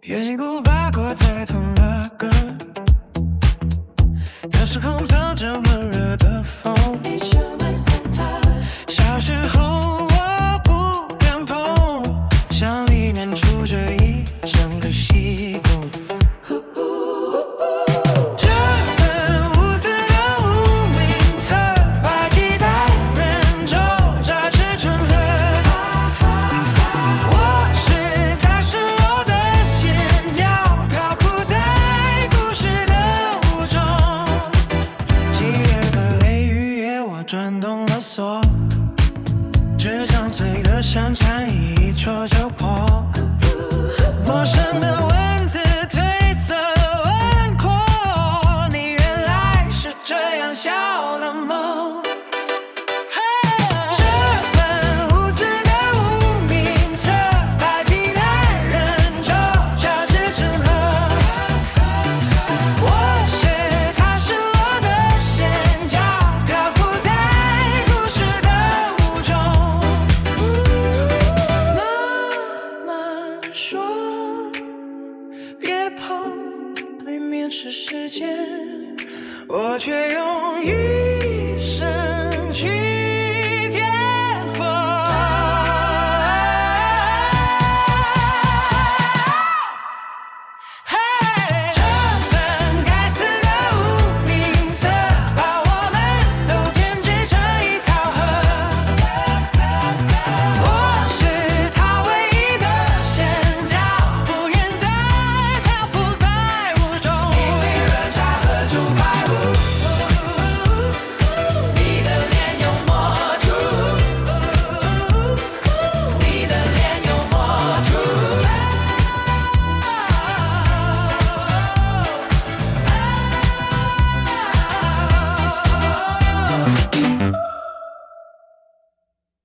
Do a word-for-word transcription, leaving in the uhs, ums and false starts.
越经古八卦在同的歌，有时空藏着温热的风。小时候我不敢碰，像里面住着一整个西宫。这本无字的无名册，把几代人咒扎至成河。我是他是我的线条，漂浮在故事的雾中。几夜的雷雨夜，我转动了锁，这张嘴的香肠一戳就破。陌生的文字褪色轮廓，你原来是这样笑的梦。这本无字的无名册，把几代人咒扎至成河。我是他是我的线条，漂浮在故事的雾中。妈妈说别碰，里面是时间，我却用语